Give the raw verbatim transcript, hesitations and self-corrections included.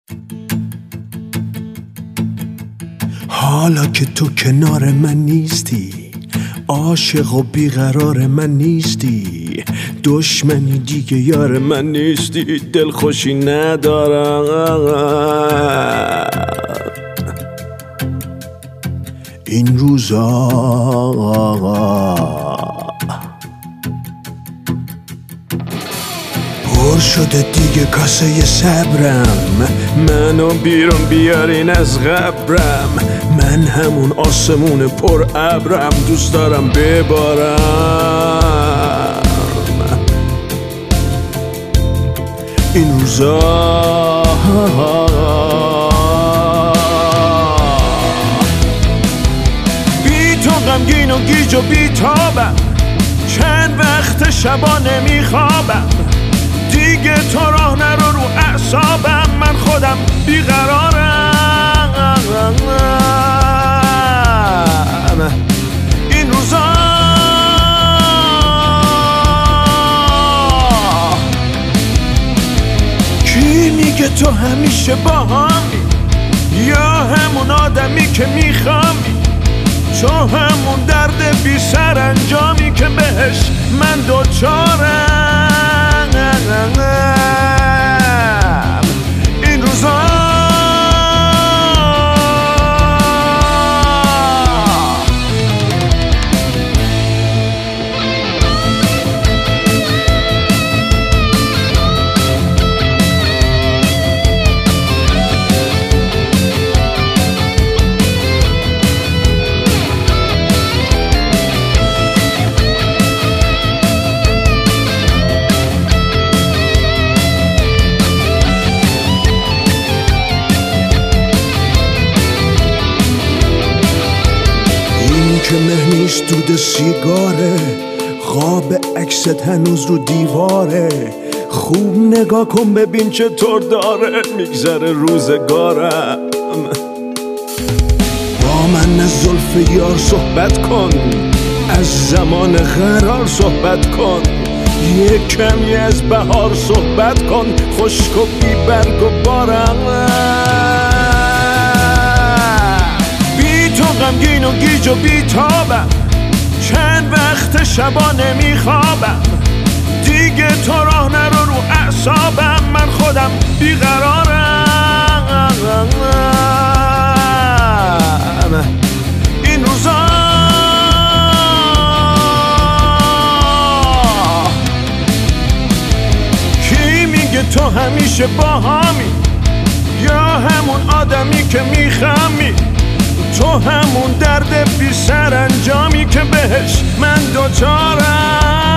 حالا که تو کنار من نیستی، عاشق و بیقرار من نیستی، دشمنی دیگه یار من نیستی، دلخوشی ندارم این روزا. پر شده دیگه کاسه صبرم، منو بیرون بیارین از قبرم، من همون آسمون پر ابرم، دوست دارم ببارم این روزا. بی تو غمگین و گیج و بی تابم، چند وقت شبا نمیخوابم، دیگه تو راه نرو رو اعصابم، من خودم بیقرارم این روزا. کی میگه تو همیشه با همی، یا همون آدمی که میخوامی، تو همون درد بی سرانجامی که بهش من دوچارم این روزا. که مه نیست دود سیگاره، خواب عکست هنوز رو دیواره، خوب نگاه کن ببین چطور داره میگذره روزگارم. با من از زلف یار صحبت کن، از زمان قرار صحبت کن، یک کمی از بهار صحبت کن، خشک و بی برگ و بارم. تو غمگین و گیج و بی تابم، چند وقت شبا نمیخوابم، دیگه تو راه نرو رو اعصابم، من خودم بیقرارم این روزا. کی میگه تو همیشه با همی، یا همون آدمی که میخمی، تو همون درد بی سرانجامی که بهش من دوچارم